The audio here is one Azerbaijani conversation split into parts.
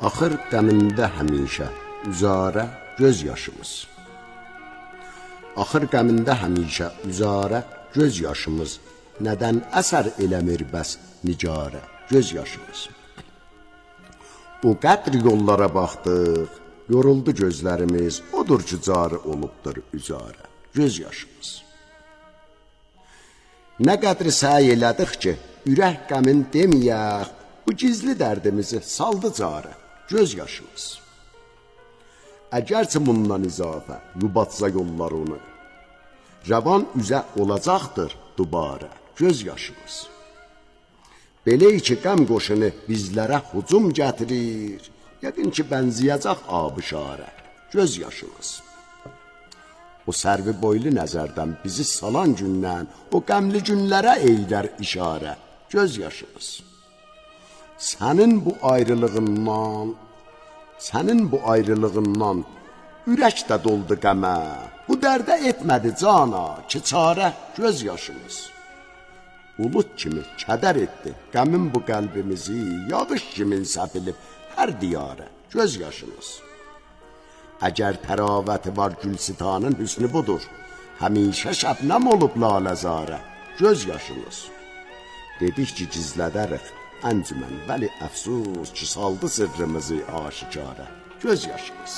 Axır qəmində həmişə üzarə göz yaşımız. Axır qəmində həmişə üzarə göz yaşımız. Nədən əsər eləmir bəs nicarə göz yaşımız. O qədr yollara baxdıq, yoruldu gözlərimiz, odur ki carı olubdur üzarə göz yaşımız. Nə qədri səy elədik ki, ürək qəmin deməyək, bu gizli dərdimizi saldı carə göz yaşımız. Əgərçə bundan izafə yubatsa yollarını, rəvan üzə olacaqdır dubarə göz yaşımız. Belə ki, qəm qoşunu bizlərə hücum gətirir, yəqin ki, bənziyəcək abişarə göz yaşımız. O sərvi boylu nəzərdən bizi salan gündən, o qəmli günlərə eydər işarə göz yaşımız. Sənin bu ayrılığından ürək də doldu qəmə, bu dərdə etmədi cana ki, çarə göz yaşımız. Bulut kimi kədər etdi qəmin bu qəlbimizi, yağış kimi səpilib hər diyarə göz yaşımız. Əgər təravəti var gülsitanın hüsnü budur, həmişə şəbnəm olub laləzarə göz yaşımız. Dedik ki, gizlədərik əncümən, bəli əfsus ki, saldı sırrımızı aşikarə göz yaşımız.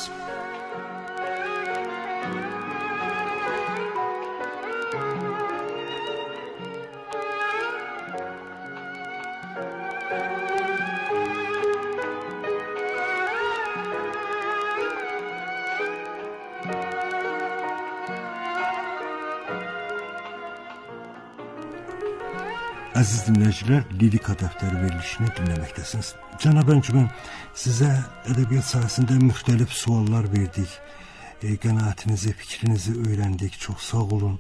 Əziz dinləyicilər, Lirika dəftəri verilişini dinləməkdəsiniz. Cənab əncümən, sizə ədəbiyyat sahəsində müxtəlif suallar verdik. Qənaətinizi, fikrinizi öyrəndik. Çox sağ olun.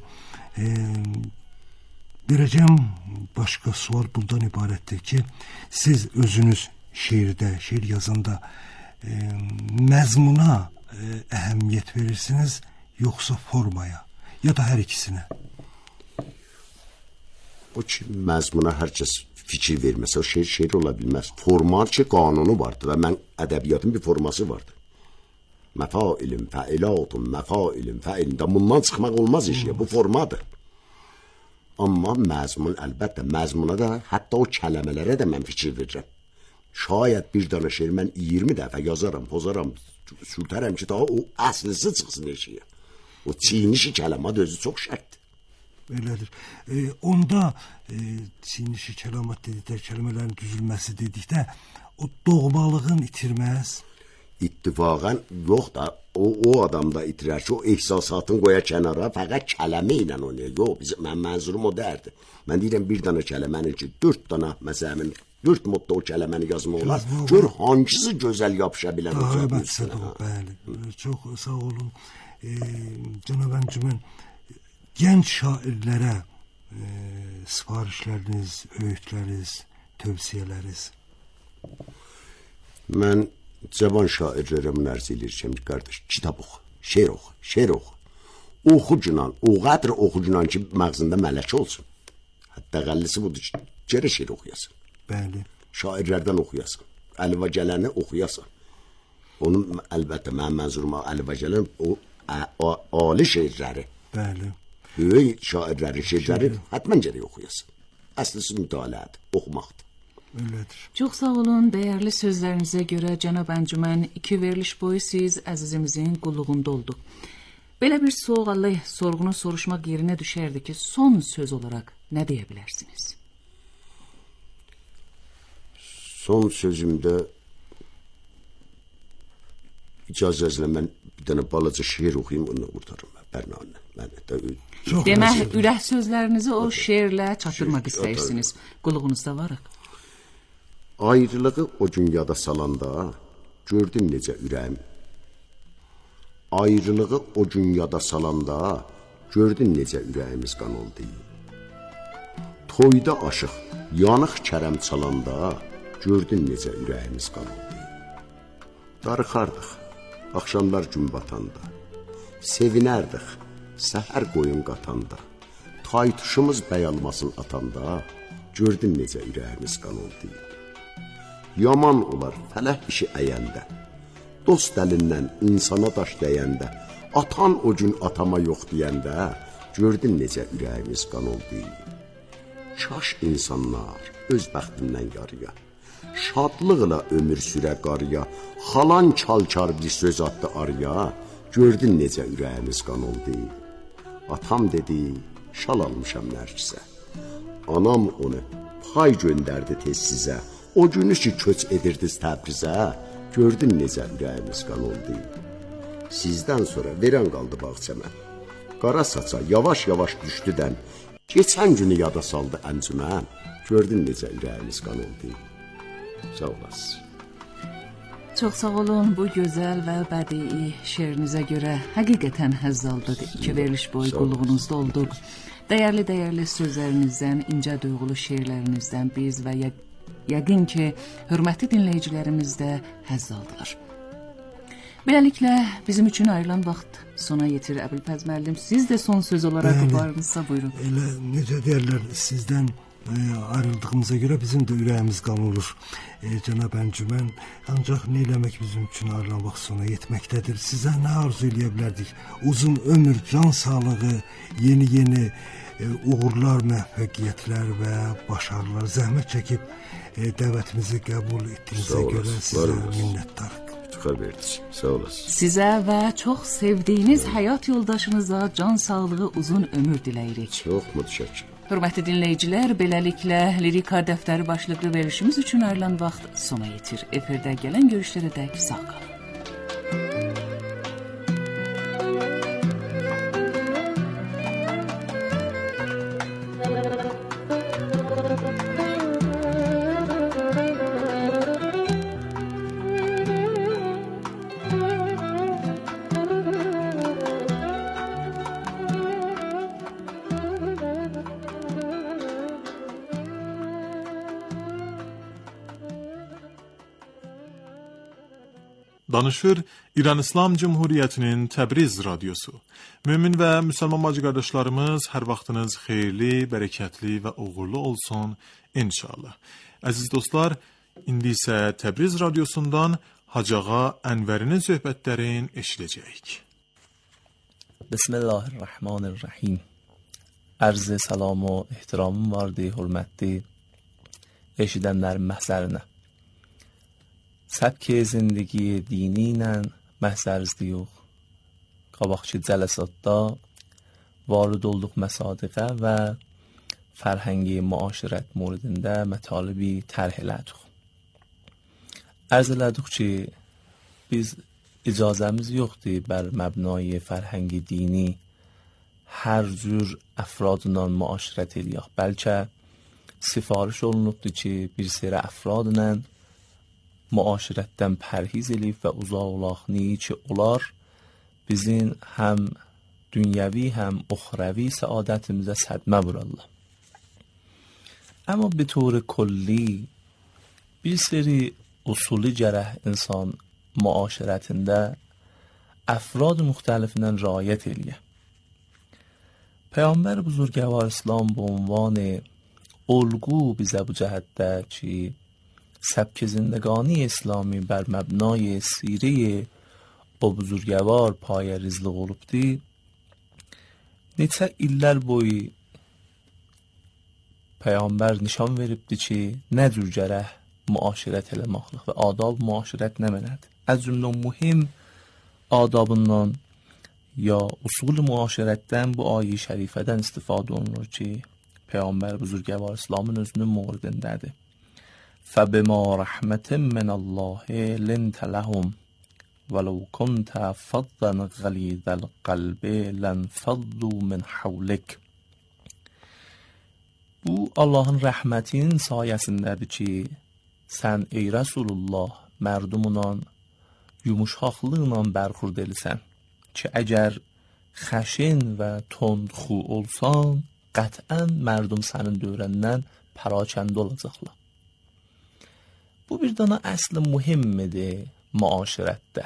Verəcəm başqa sual bundan ibarətdir ki, siz özünüz şeirdə, şeir yazanda məzmuna əhəmiyyət verirsiniz, yoxsa formaya, ya da hər ikisinə? O ki, məzmuna hər kəs fikir verməsə, o şeir ola bilməz. Formal ki, qanunu vardır və mən ədəbiyyatın bir forması vardır. Məfailin, fəilatun, məfailin, fəilin. Bundan çıxmaq olmaz işə, bu formadır. Amma məzmun, əlbəttə, məzmuna da, hətta o kələmələrə də mən fikir verirəm. Şayət bir dana şeir mən 20 dəfə yazaram, pozaram, sürtərəm ki, daha o əslisi çıxsın işəyə. O çiynişi kələmat özü çox şərtdir. Belədir. Onda çiynişi kəlamat dedikdə, kəlmələrin düzülməsi dedikdə, o doğmalığın itirməz. İttifaqən yox da, o adamda itirər ki, o ehsasatın qoya kənara, fəqət kələmə ilə oynayır. Yox, mən mənzurum o dərdir. Mən deyirəm, bir dana kələmənin ki, 4 dana məsələmin, 4 modda o kələməni yazma olar. Gör, hangisi gözəl yapışa bilən o kələmin üstünə. Bəli, çox sağ olun. Cənab əncümən, gənc şairlərə sifarişləriniz, öyüdləriniz, tövsiyələriniz? Mən cavan şairlərə münərz edirəm ki, qardaş, kitab oxu, şeir oxu, şeir oxu. Oxucunan, o qədr oxucunan ki, məğzində mələkə olsun. Hətta qəllisi budur ki, gərə şeir oxuyasın. Bəli. Şairlərdən oxuyasın, əlva gələni oxuyasın. Onun, əlbəttə, mənim mənzuruma əlva gələn o ali şeirləri. Bəli. Böyük şairlərin şeirləri hətmən gərək oxuyasın. Əslisi mütaliədir, oxumaqdır. Öylədir. Çox sağ olun, dəyərli sözlərinizə görə cənab əncümən 2 veriliş boyu siz əzizimizin qulluğunda olduq. Belə bir sualı sorğunu soruşmaq yerinə düşərdi ki, son söz olaraq nə deyə bilərsiniz? Son sözümdə icazənizlə mən bir dənə balaca şeir oxuyayım, onu qurtarım Bərnanə. Demək, ürək sözlərinizi o şeirlə çatdırmaq istəyirsiniz. Qulluğunuzda varıq. Ayrılığı o gün yada salanda gördün necə ürəyim. Ayrılığı o gün yada salanda gördün necə ürəyimiz qan oldu. Toyda aşıq, yanıq kərəm çalanda gördün necə ürəyimiz qan oldu. Darıxardıq, axşamlar gün batanda, sevinərdik, səhər qoyun qatanda, taytuşumuz bəyalmasın atanda, gördün necə ürəyimiz qan oldu. yaman olar fələh işi əyəndə. Dost əlindən insana daş dəyəndə, atan o gün atama yox deyəndə, gördün necə ürəyimiz qan oldu. Kaş insanlar öz bəxtindən yarıya, şadlıqla ömür sürə qarıya, xalan çalkar bir söz atdı arıya, gördün necə ürəyimiz qan oldu. Atam dedi, şal almışam Nərgisə. Anam onu pay göndərdi tez sizə, o günü ki köç edirdiniz Təbrizə, gördün necə ürəyimiz qan oldu. Sizdən sonra verən qaldı bağçəmə. Qara saça yavaş-yavaş düşdüdən, geçən günü yada saldı əncümən, gördün necə ürəyimiz qan oldu. Sağ olasın. Çox sağ olun, bu gözəl və bədii şeirinizə görə həqiqətən həzz aldıq. 2 veriliş boyu qulluğunuzda olduq. Dəyərli sözlərinizdən, incə duyğulu şeirlərinizdən biz və yəqin ki, hörmətli dinləyicilərimiz də həzz aldılar. Beləliklə, bizim üçün ayrılan vaxt sona yetir. Əbülfəz müəllim, siz də son söz olaraq varınızsa buyurun. Elə necə deyərlər, sizdən ayrıldığımıza görə bizim də ürəyimiz qan olur. Cənab əncümən, ancaq nə eləmək bizim üçün ayrılan vaxt sona yetməkdədir. Sizə nə arzu eləyə bilərdik? Uzun ömür, can sağlığı, yeni uğurlar, müvəffəqiyyətlər və başarılar, zəhmət çəkib dəvətimizi qəbul etdiyinizə görə sizə minnətdarıq. Sağ olasın. Sizə və çox sevdiyiniz həyat yoldaşınıza can sağlığı, uzun ömür diləyirik. Çox mütəşəkkir. Hörmətli dinləyicilər, beləliklə Lirika dəftəri başlıqlı verilişimiz üçün ayrılan vaxt sona yetir. Efirdə gələn görüşlərədək sağ qalın. Danışır İran İslam Cumhuriyyətinin Təbriz radiosu. Mömin və müsəlman bacı qardaşlarımız, hər vaxtınız xeyirli, bərəkətli və uğurlu olsun inşallah. Əziz dostlar, indi isə Təbriz radiosundan Hacıağa Ənvərinin söhbətlərini eşidəcəyik. Bismillahirrahmanirrahim. Ərz salam və ehtiramım vardı, hörmətli eşidənlərin məhzərinə. Səbk zindagi dini ilə məhzərizdə yox. Qabaqçı cələsatda varid olduq məsadiqə və fərhəngi müaşirət moridində mətalibi tərh elədik. Ərz elədik ki, biz icazəmiz yoxdur bər məbnai fərhəngi dini hər cür əfradla müaşirət eləyək. Bəlkə sifariş olunubdur ki, bir sərə əfradla müaşirətdən pərhiz eləyib və uzaq olaq ki, onlar bizim həm dünyəvi, həm uxrəvi səadətimizə sədmə vurarlar. Amma bir طور کلی bir seri usulü gərək insan müaşirətində əfrad müxtəlifindən riayət eləyir. Peyğəmbər buzurgəvar İslam bu عنوان الگو bizə bu cəhətdə ki, سبک زندگانی اسلامی بر مبنای سیره o buzurgəvar paya rizliq olubdur. Neçə illər boyu Peyğəmbər nişan veribdir ki, nə cür gərək müaşirət eləməklə və adab müaşirət nə mənadır? Az cümlə mühim adabından ya usul müaşirətdən bu ayə şərifədən istifadə olunur ki, Peyğəmbər buzurgəvar İslamın özünün moridindədir. فَبِمَا رَحْمَةٍ مِّنَ اللّٰهِ لِنْتَ لَهُمْ وَلَوْ كُنْتَ فَضًّا غَلِيظَ الْقَلْبِ لَانْفَضُّوا مِنْ حَوْلِكَ. Bu Allahın rəhmətinin sayəsindədir ki, sən ey Rasulullah mərdumla yumuşaqlıqla bərxurd eləsən ki, əgər xəşin və tondxu olsan, qətən mərdum sənin dövrəndən pərakəndə olacaqlar. Bu bir dana əsli mühimmidir müaşirətdə.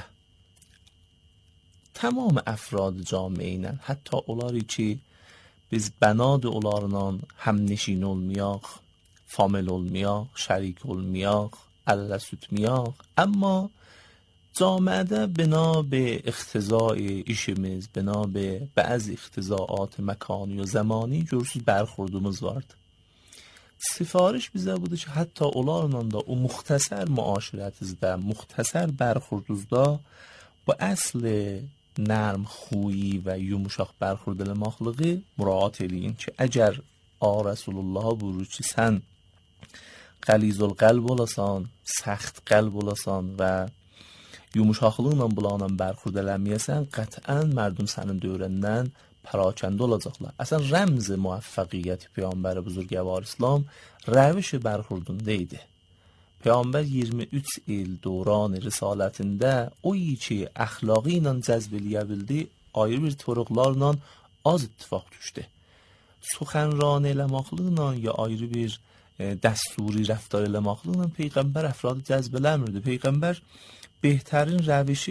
Tamam əfrad camiə ilə, hətta onları ki, biz bənad onlarla həmnişin olmayaq, famil olmayaq, şərik olmayaq, ال süt میاق. اما جامعه بنا به اقتضای işimiz, بنا به بعضی اقتضاعات مکانی و زمانی جورسuz برخوردumuz vardı. Sifariş bizə budur ki, hətta onlarla da o muxtəsər müaşirətinizdə, muxtəsər bərxurdunuzda bu əsl nərm xuyi və yumuşaq bərxurd eləməklığı müraat eləyin ki, əgər Rasulullah buyurur ki, sən qəlizul qəlb olasan, səxt qəlb olasan və yumuşaqlıqla bunlarla bərxurd eləməyəsən, qətən mərdum sənin dövrəndən پراکنده olacaqlar. Əslən rəmz müvəffəqiyyət Peyğəmbər buzurgəvar İslam rəviş bərxurdunda idi. Peyğəmbər 23 il dövrən risalətində o ki əxlaqı ilə cəzb eləyə bildi, ayrı bir toruqlarla az ittifaq düşdü. Suxənran eləməklə ya ayrı bir dəsturi rəftar eləməklə Peyğəmbər əfradı cəzb eləmirdi. Peyğəmbər بهترین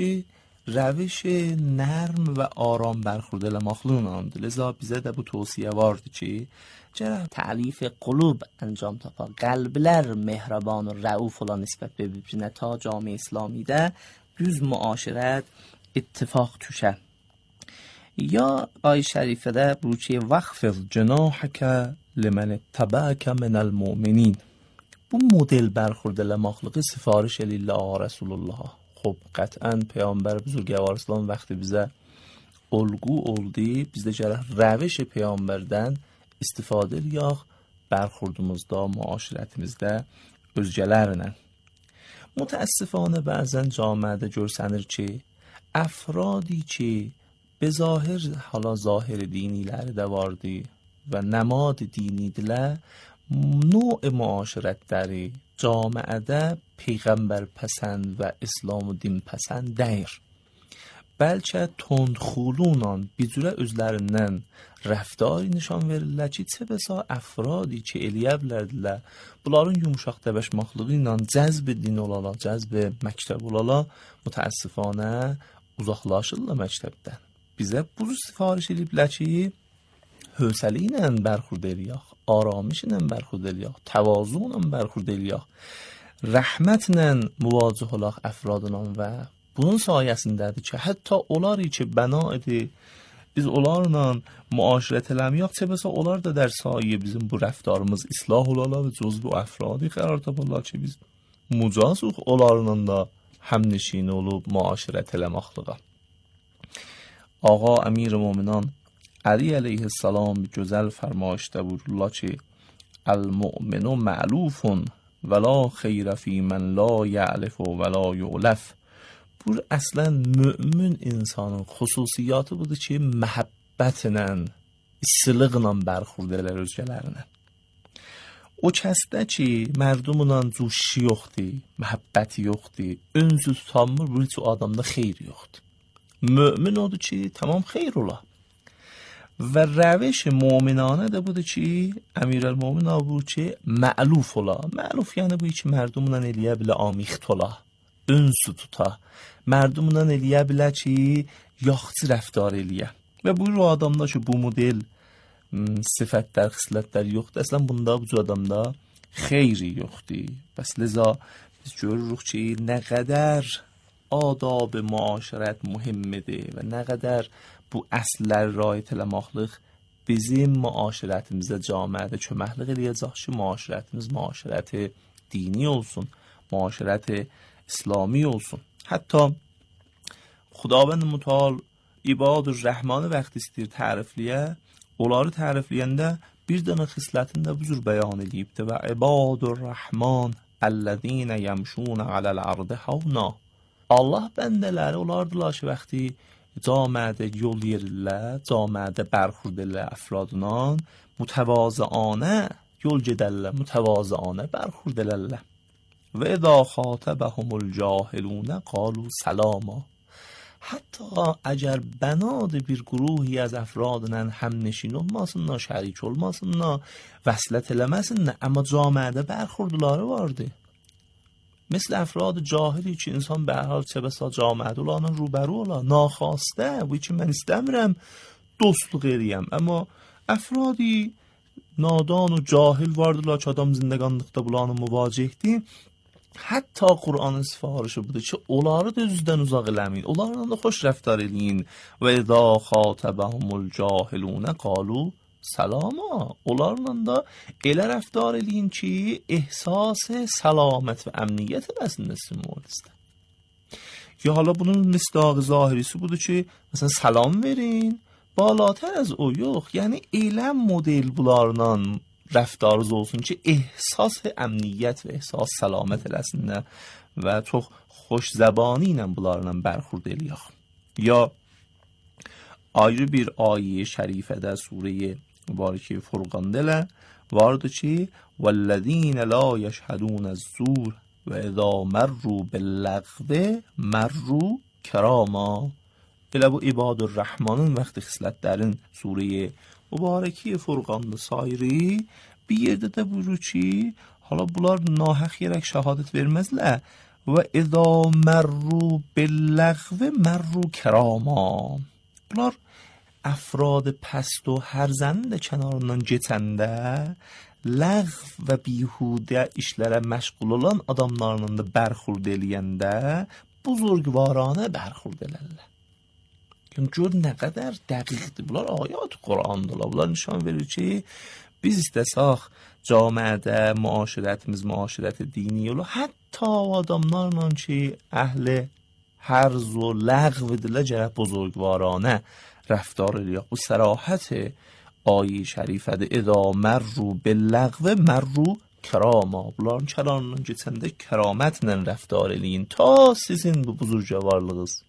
روش نرم و آرام برخورد eləməklə لذا bizə də bu tövsiyə vardı ki, gərək تعلیف قلوب انجام تاپا قلبlər mehraban و رؤوف olan nisbət به bir-birinə ta cami İslamidə düz müaşirət ittifaq düşə. یا آیه شریفه bu ki وَخْفِضْ جَنَاحَكَ لِمَنِ اتَّبَعَكَ مِنَ الْمُؤْمِنِينَ. Bu model برخورد eləməklığı sifariş eləyirlər Rasulullah. خب قطعا پیامبر بزرگوار اسلام وقتی bizə olgu oldu, bizdə gərək rəviş peyğəmbərdən istifadə eləyək bərxurdumuzda, müaşirətimizdə özgələrlə. Mütəəssifانه bəzən camiədə görsənir ki, əfradi ki به ظاهر حالا ظاهر دینیləri də vardı və nəmad dinidirlər, نوع معاشرتləri camiədə peyğəmbər pəsənd və İslam din pəsənd deyir. Bəlkə tondxulunla bir cürə özlərindən rəftarı nişan verirlər ki, çə bəsa əfradi ki eləyə bilərdilər, bunların yumuşaq təbəşmaqlığı ilə cəzb din olala, cəzb məktəb olala, mütəəssifanə uzaqlaşırlar məktəbdən. Bizə bu sifariş ediblər ki, hövsələ ilə bərxurd eləyək, آرامش ilə bərxurd eləyək, təvazu ilə bərxurd eləyək, rəhmətlə müvacih olaq əfradla və bunun sayəsindədir ki, hətta onlar ki bəna edir, biz onlarla müaşirət eləməyək, çəbəsə onlar da در sayı bizim bu rəftarımız islah olala və cüz bu əfradi qərar taparlar ki, biz mücazıq onlarla da həmnişin olub müaşirət eləməklığa. Ağa Əmir Möminən علی علیه السلام جزل فرمایشته بود که المؤمن معلوف ولا خیر فی من لا یعلف ولا یعلف. بور اصلا mümin insanın xüsusiyyatı budur ki, məhəbbətlə, istiliklə bərxurd elər özgələrinə. O kəsdə ki, mərdumla cuşi yoxdur, məhəbbəti yoxdur, önsü tutanmır, bu heç o adamda xeyr yoxdur. Mümin odur ki, tamam xeyr ola. و روش مومنانه ده بوده چی؟ امیرالمومنین بود که معلوف ola. معلوف یعنی bu ki mərdumla eləyə bilər amixt ola, ünsü tuta. Mərdumla eləyə bilər ki, yaxçı rəftar eləyə. Və bu adamda ki, bu model sifətlər, xislətlər yoxdur. Əslən bunda bu adamda xeyri yoxdur. Bəs liza biz görürük ki, nə qədər adab müaşirət mühimmidir və nə qədər bu əslər rayət eləməklik bizim müaşirətimizdə camiədə köməklik eləyəcək ki, müaşirətimiz müaşirəti dini olsun, müaşirəti İslami olsun. Hətta Xudavənd Mütəal İbadur Rəhmanı vaxt istəyir tərifliyə, onları tərifləyəndə bir dənə xislətini də bu cür bəyan edibdir və İbadur Rəhman əllezine yemşun aləl ardı havna. Allah bəndələri olardılar ki, vaxtı camiədə yol yerirlər, camiədə bərxurd edirlər əfradla, mütəvazıanə yol gedərlər, mütəvazıanə bərxurd edirlər. Və اذا خاطبهم الجاهلون قالوا سلاما. حتی اگر بناد bir گروهی از افرادla həmnişin olmasınlar, şərik olmasınlar, vəslət eləməsinlər, amma camiədə bərxurdları vardı. مثل افراد جاهلی که انسان به هر حال چه بسا جامعه اولانان روبرو ola, ناخواسته وی که من istəmirəm dostluq eləyəm, amma افرادی نادان و جاهل vardılar ki, adam zindəqanlıqda bulanı müvacihdir. Hətta Qur'anın sifarişi budur ki, onları da özünüzdən uzaq eləməyin. Onlarla da xoş rəftar eləyin. Və izâ xâtəbəhumul cahilûne qalû salama. Onlarla da elə rəftar eləyin ki, ehsas səlamət və əmniyyət eləsin sizin mühitdə. Ya hala bunun misdaq zahirisi budur ki, məsələn salam verin, بالاتر از o yox. Yəni elə model bunlarla rəftarınız olsun ki, ehsas əmniyyət və ehsas səlamət eləsinlər və çox xoş zəbani ilə bunlarla bərxurd eləyək. Ya ayrı bir ayə şərifədə surə mübarəkə Furqanda elə vardır ki, وَالَّذِينَ لَا يَشْهَدُونَ الزُّورَ وَإِذَا مَرُّوا بِاللَّغْوِ مَرُّوا كِرَامًا. Elə bu İbadur-Rəhmanın vaxtı xislətlərin surəyə mübarəki Furqanda sayri bir yerdə də buyurur ki, hala bunlar nahaq yerək şəhadət verməzlər və izâ merru bil-lağvi merru kirama. Bunlar əfrad pəst o hərzənin də kənarından keçəndə lağv və bihudə işlərə məşğul olan adamlarla da bərxurd eləyəndə buzurgvaranə bərxurd elərlər. Gör nə qədər dəqiqdir. Bunlar ayat Qur'andırlar. Bunlar nişan verir ki, biz istəsək camiədə müaşirətimiz müaşirət dini ola, hətta adamlarla ki, əhli hərz o ləğvidirlər, gərək buzurgvaranə rəftar eləyək. Bu sərahət ayə şərifədir. İzâ merru bil-lağvi merru kirama. Bunların kənarından keçəndə kəramətlə rəftar eləyin. Ta sizin bu buzurgvarlığınız,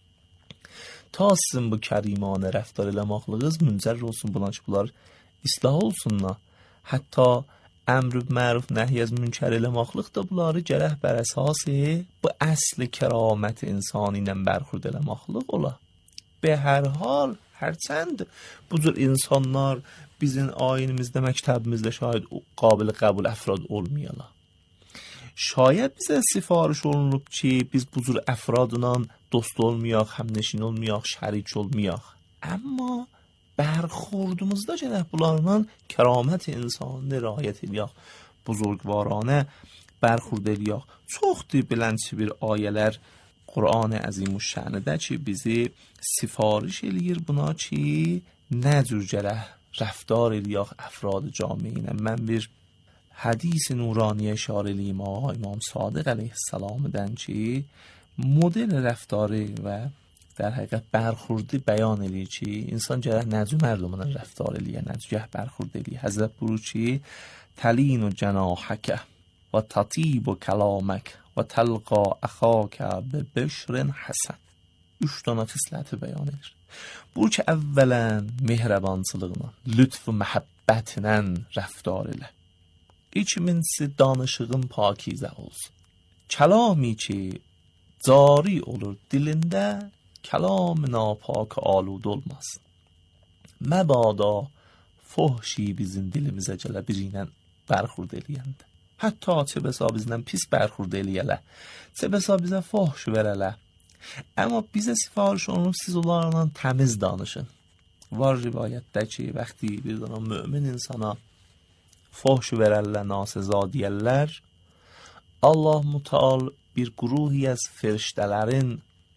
ta sizin bu kərimanə rəftar eləmaqlığınız müncər olsun buna ki, bunlar islah olsunlar. Hətta əmr məruf nəhy az münkər eləmaqlıq da bunları gərək bər əsası bu əsli kəramət insan ilə bərxurd eləmaqlıq ola. Be hər hal, hərçənd bu cür insanlar bizim ayinimizdə, məktəbimizdə şayad qabil qəbul əfrad olmayalar. Şayad bizə sifariş olunub ki, biz bu cür əfradla dost olmayaq, həmnəşin olmayaq, şərik olmayaq. Amma bərxurdumuzda gərək bunlarla kəramət insanını riayət eləyək, buzurgvaranə bərxurd eləyək. Çoxdur bilənçi bir ayələr Qur'an-ı Əzimüşşənidə ki, bizi sifariş eləyir buna ki, nə cür gərək rəftar eləyək əfrad camiinə. Mən bir hədis nuraniyə işarə eləyim İmam Sadiq əleyhissalamdan ki, model rəftarı və در حقیقت برخوردی بیان الی چی انسان جره نجو مردمان رفتار الیه نجو برخورد الیه حضرت بروچی تلین و جناحک و تطیب و کلامک و تلقا اخاک به بشر حسن 3 dana xisləti bəyan edir. Bu ki əvvələn mehribançılığına, lütf və məhəbbətlə rəftar elə. İkincisi danışığın pakizə olsun. Kəlami ki cari olur dilində, kəlam napak alud olmasın. Məbada fuhşi bizim dilimizə gələ birinə bərxurd eləyəndə. Hətta çə bəsa bizdən pis bərxurd eləyələ, çə bəsa bizə fuhş verələ. Amma bizə sifariş olunub siz onlarla təmiz danışın. Var rivayətdə ki, vəxti bir dana mömin insana fuhş verərlər, nasəza deyərlər, Allah Müteal bir quruhi az feriştələrin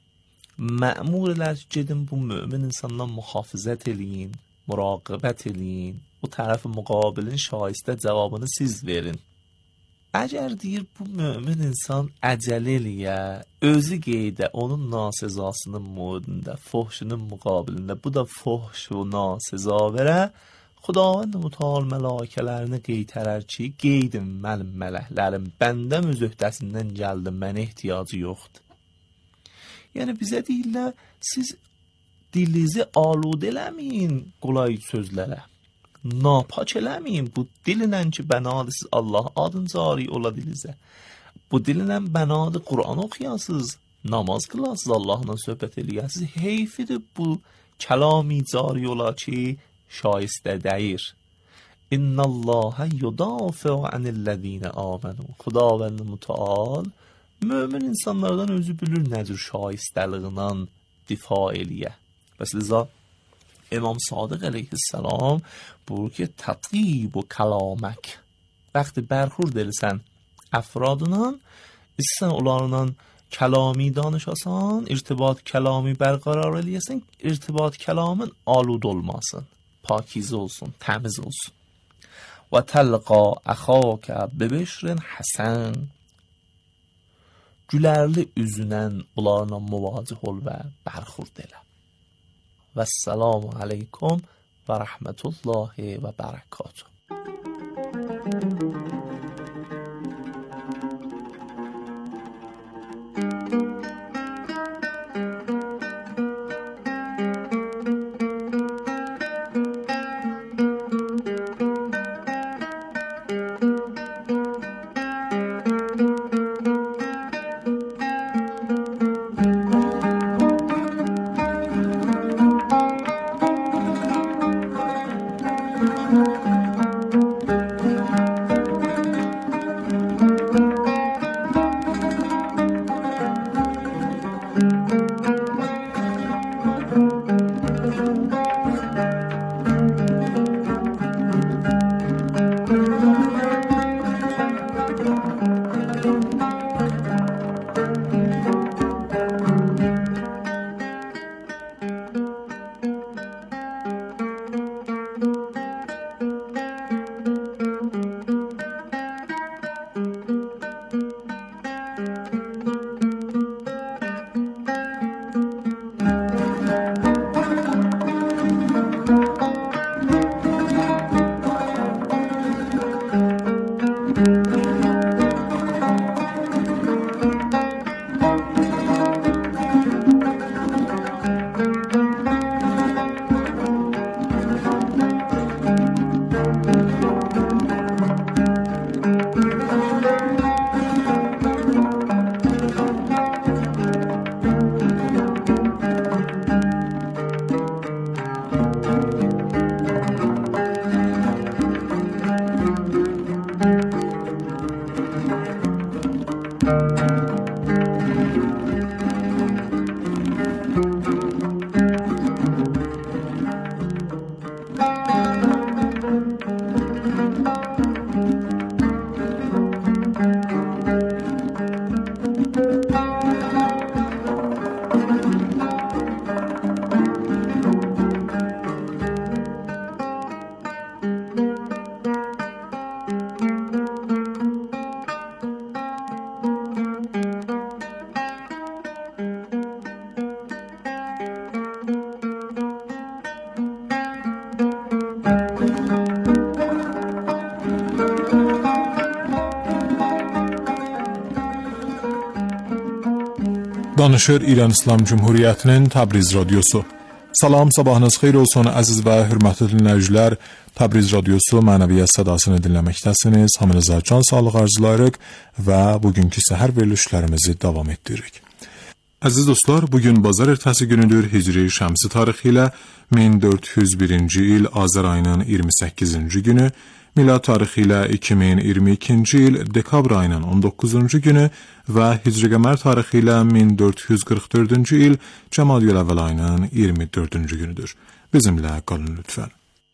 məmur elər ki, gedin bu mömin insandan mühafizət eləyin, muraqibət eləyin, bu tərəfi müqabilin şaistə cavabını siz verin. Əgər deyir bu mömin insan əcəl eləyə, özü qeydə onun nasizasının modunda, fuhşunun müqabilində, bu da fuhş və nasizə verə, Xudavənd Müteal mələkələrini qeytərər ki, qeydin mənim mələklərim, bəndəm öz öhdəsindən gəldim, mənə ehtiyacı yoxdur. Yəni bizə deyirlər, siz dilinizi alud eləməyin qolay sözlərə. Napak eləməyin, bu dilinlə ki bənadır, siz Allah adın cari ola dilinizə. Bu dilinlə bənadır, Qur'an oxuyasınız, namaz qılasınız, Allahla söhbət eləyəsiniz. Heyfidir bu kəlami cari ola ki şaistə dəyir. İnnallâhə yudafi'u anillezîne âmenû. Xudavənd Müteal mömin insanlardan özü bilir nədir şaistəliğindən difa eləyə. Bəs liza İmam Sadiq əleyhissalam buyurur ki, tatib و کلامک. وقتی برخورد eləsən əfradından, istəsən onlarla kəlami danışasan, irtibat kəlami bərqərar eləyəsən, irtibat kəlamın alud olmasın, pakizə olsun, təmiz olsun. Və təlqa əxəkə bibişrin həsən, gülərli üzünən onlarla müvacih ol və bərxurd elə. Vəssalamu aleykum və rəhmətullahi və bərəkatuhu. Danışır İran İslam Cumhuriyyətinin Təbriz Radiosu. Salam, sabahınız xeyir olsun əziz və hörmətli dinləyicilər. Təbriz Radiosu mənəviyyat sədasını dinləməkdəsiniz. Hamınıza can sağlığı arzulayırıq və bugünkü səhər verilişlərimizi davam etdiririk. Əziz dostlar, bugün bazar ertəsi günüdür. Hicri şəmsi tarixi ilə 1401-ci il Azər ayının 28-ci günü, milad tarixi ilə 2022-ci il dekabr ayının 19-cu günü və hicri qəmər tarixi ilə 1444-cü il Cəmadiyül Əvvəl ayının 24-cü günüdür. Bizimlə qalın lütfən.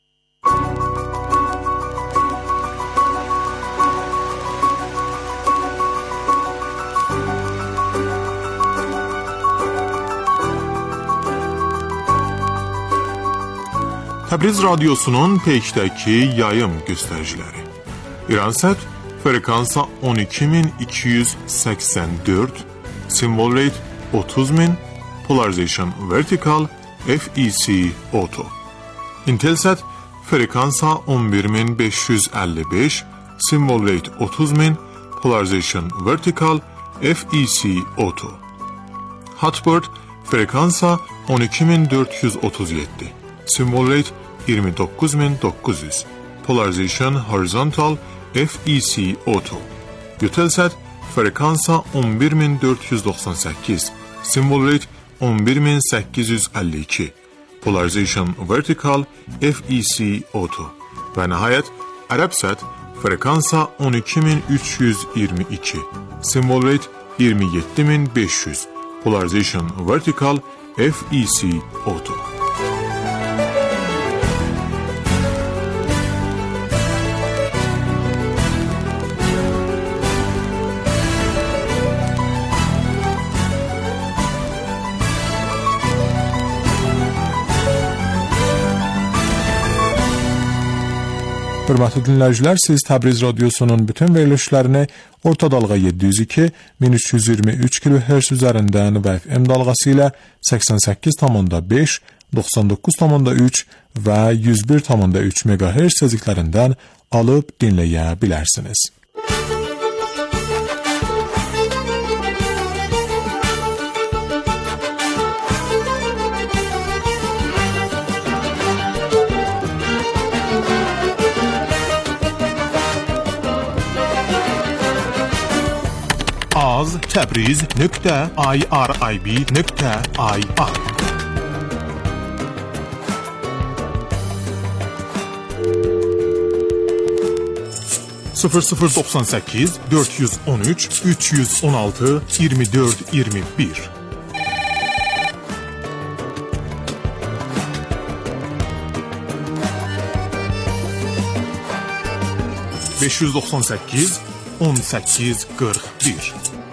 Təbriz Radiosunun peykdəki yayım göstəriciləri. İransət frekansa 12284, simvol rate 30000, polarization vertical, FEC auto. Intelsat frekansa 11555, simvol rate 30000, polarization vertical, FEC auto. Hotbird frekansa 12437, simvol rate 29900, polarization horizontal, FEC auto. Eutelsat frekansa 11498, simvol rate 11852, polarization vertical, FEC auto. Və nəhayət Arabsat frekansa 12322, simvol rate 27500, polarization vertical, FEC auto. Hörmətli dinləyicilər, siz Təbriz Radiosunun bütün verilişlərini orta dalğa 702 1323 kHz üzərindən və FM dalğası ilə 88,5, 99,3 və 101,3 MHz tezliklərindən alıb dinləyə bilərsiniz. az.tabriz.irib.ir 0098 413 316 24 21 598 18 41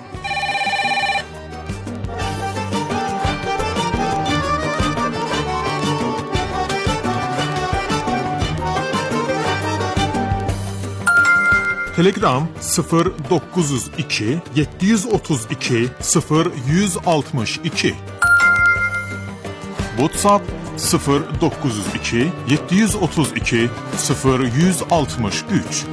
Telegram 0902 732 0162 WhatsApp 0902 732 0163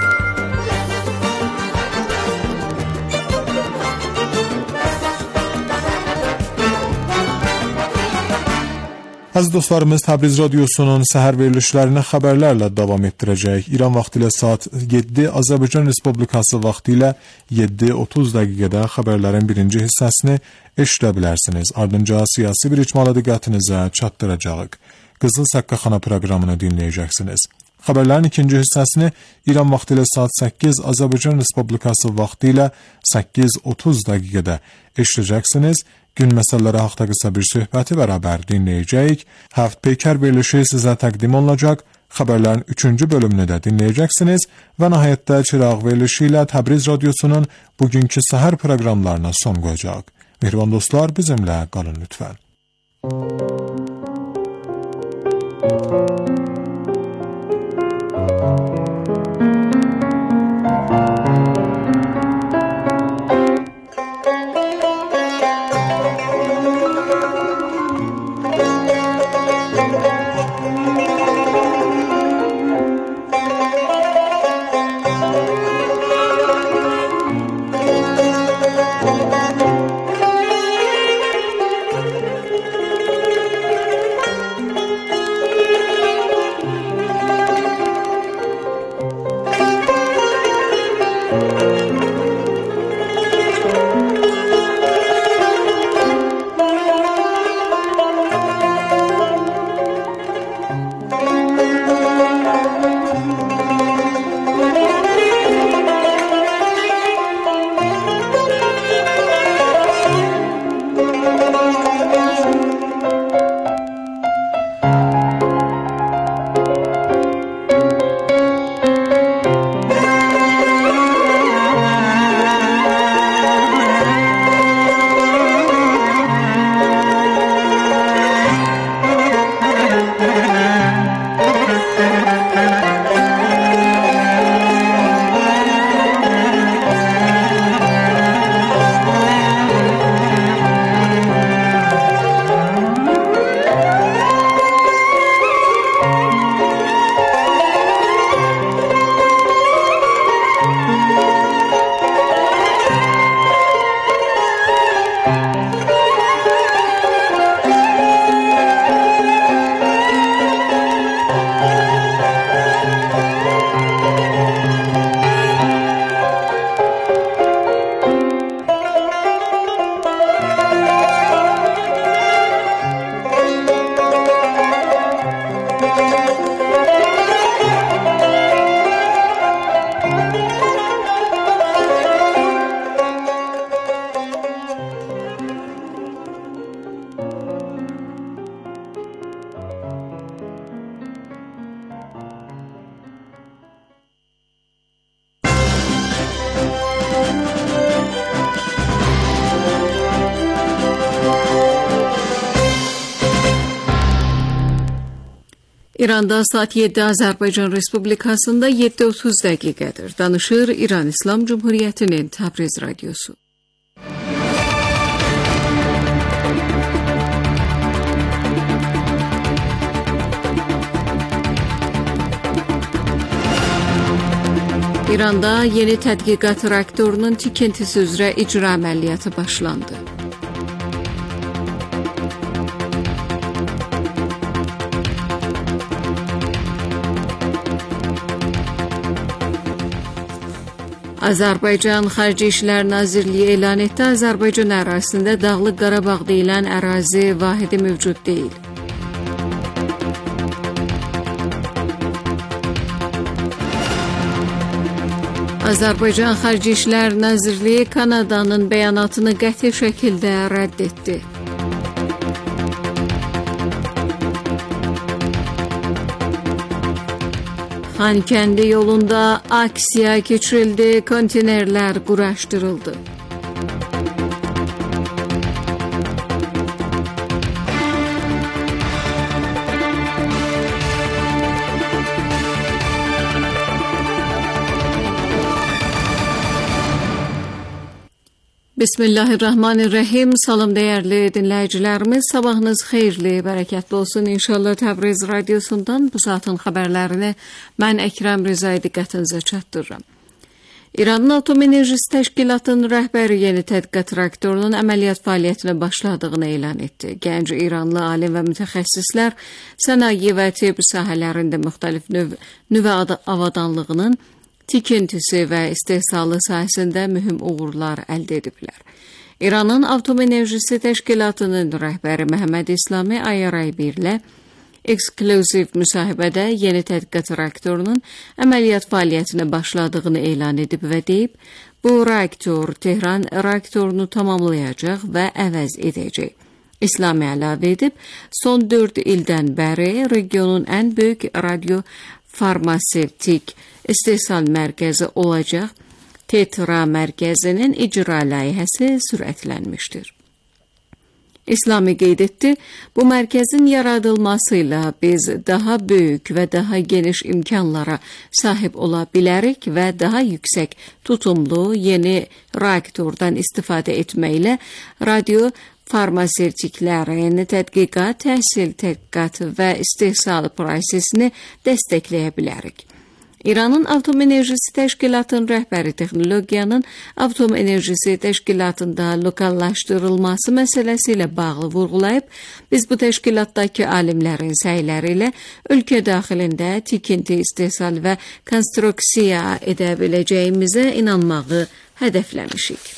Əziz dostlarımız, Təbriz Radiosunun səhər verilişlərini xəbərlərlə davam etdirəcək. İran vaxtı ilə saat 7, Azərbaycan Respublikası vaxtı ilə 7:30 dəqiqədə xəbərlərin birinci hissəsini eşidə bilərsiniz. Ardınca siyasi bir icmalı diqqətinizə çatdıracağıq. Qızıl Səqqaxana proqramını dinləyəcəksiniz. Xəbərlərin ikinci hissəsini İran vaxtı ilə saat 8, Azərbaycan Respublikası vaxtı ilə 8:30 dəqiqədə eşidəcəksiniz. Gün məsələləri haqqında qısa bir söhbəti bərabər dinləyəcəyik. Həft Peykər verilişi sizə təqdim olunacaq. Xəbərlərin 3-cü bölümünü də dinləyəcəksiniz və nəhayətdə Çıraq verilişi ilə Təbriz Radiosunun bugünkü səhər proqramlarına son qoyacaq. Mehriban dostlar, bizimlə qalın lütfən. İranda saat 7 Azərbaycan Respublikasında 7:30 dəqiqədir. Danışır İran İslam Cumhuriyyətinin Təbriz radiosu. İranda yeni tədqiqat reaktorunun tikintisi üzrə icra əməliyyatı başlandı. Azərbaycan Xarici İşlər Nazirliyi elan etdi, Azərbaycan ərazisində Dağlıq Qarabağ deyilən ərazi vahidi mövcud deyil. Azərbaycan Xarici İşlər Nazirliyi Kanadanın bəyanatını qəti şəkildə rədd etdi. Xankəndi yolunda aksiya keçirildi, konteynerlər quraşdırıldı. Bismillahirrahmanirrahim. Salam dəyərli dinləyicilərimiz, sabahınız xeyirli, bərəkətli olsun. İnşallah Təbriz radiosundan bu saatın xəbərlərini mən Əkrəm Rizai diqqətinizə çatdırıram. İranın Atom Enerjisi Təşkilatının rəhbəri yeni tədqiqat reaktorunun əməliyyat fəaliyyətinə başladığını elan etdi. Gənc İranlı alim və mütəxəssislər sənaye və tibb sahələrində müxtəlif nüvə avadanlığının tikintisi və istehsalı sahəsində mühüm uğurlar əldə ediblər. İranın Atom Enerjisi Təşkilatının rəhbəri Məhəmməd İslami IRIB ilə ekskluziv müsahibədə yeni tədqiqat reaktorunun əməliyyat fəaliyyətinə başladığını elan edib və deyib, bu reaktor Tehran reaktorunu tamamlayacaq və əvəz edəcək. İslami əlavə edib, son 4 ildən bəri regionun ən böyük radiofarmasevtik istehsal mərkəzi olacaq, Tetra mərkəzinin icra layihəsi sürətlənmişdir. İslami qeyd etdi, bu mərkəzin yaradılmasıyla biz daha böyük və daha geniş imkanlara sahib ola bilərik və daha yüksək tutumlu yeni reaktordan istifadə etməklə radiofarmasevtiklərin tədqiqat, təhsil tədqiqat və istehsal prosesini dəstəkləyə bilərik. İranın Atom Enerjisi Təşkilatının rəhbəri texnologiyanın Atom Enerjisi Təşkilatında lokallaşdırılması məsələsi ilə bağlı vurğulayıb, biz bu təşkilatdakı alimlərin səyləri ilə ölkə daxilində tikinti, istehsal və konstruksiya edə biləcəyimizə inanmağı hədəfləmişik.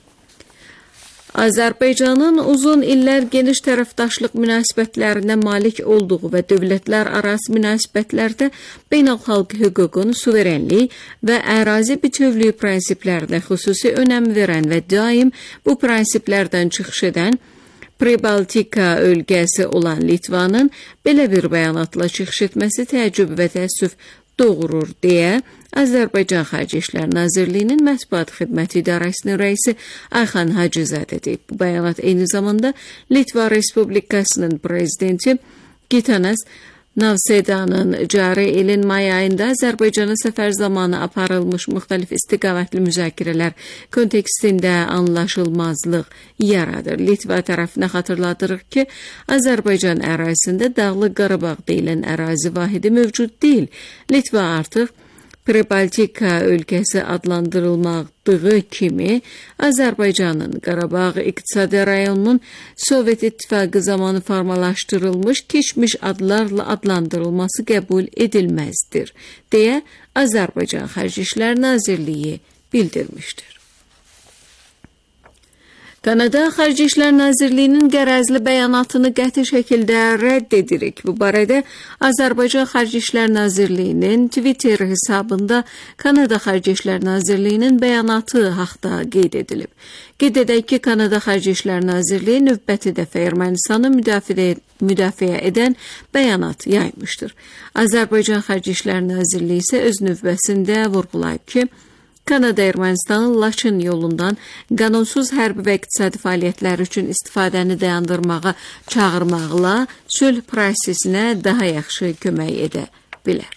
Azərbaycanın uzun illər geniş tərəfdaşlıq münasibətlərinə malik olduğu və dövlətlər arası münasibətlərdə beynəlxalq hüququn, suverenlik və ərazi bütövlüyü prinsiplərinə xüsusi önəm verən və daim bu prinsiplərdən çıxış edən Pribaltika ölkəsi olan Litvanın belə bir bəyanatla çıxış etməsi təəccüb və təəssüf doğurur deyə Azərbaycan Xarici İşlər Nazirliyinin Mətbuat Xidməti İdarəsinin rəisi Ayxan Hacızadə deyib. Bu bəyanat eyni zamanda Litva Respublikasının prezidenti Gitanas Navsedanın cari ilin may ayında Azərbaycana səfər zamanı aparılmış müxtəlif istiqamətli müzakirələr kontekstində anlaşılmazlıq yaradır. Litva tərəfinə xatırladırıq ki, Azərbaycan ərazisində Dağlıq Qarabağ deyilən ərazi vahidi mövcud deyil. Litva artıq Pribaltika ölkəsi adlandırılmadığı kimi Azərbaycanın Qarabağ iqtisadi rayonunun Sovet İttifaqı zamanı formalaşdırılmış keçmiş adlarla adlandırılması qəbul edilməzdir, deyə Azərbaycan Xarici İşlər Nazirliyi bildirmişdir. Kanada Xarici İşlər Nazirliyinin qərəzli bəyanatını qəti şəkildə rədd edirik. Bu barədə Azərbaycan Xarici İşlər Nazirliyinin Twitter hesabında Kanada Xarici İşlər Nazirliyinin bəyanatı haqda qeyd edilib. Qeyd edək ki, Kanada Xarici İşlər Nazirliyi növbəti dəfə Ermənistanı müdafiə edən bəyanat yaymışdır. Azərbaycan Xarici İşlər Nazirliyi isə öz növbəsində vurğulayıb ki, Kanada Ermənistanın Laçın yolundan qanunsuz hərbi və iqtisadi fəaliyyətlər üçün istifadəni dayandırmağa çağırmaqla sülh prosesinə daha yaxşı kömək edə bilər.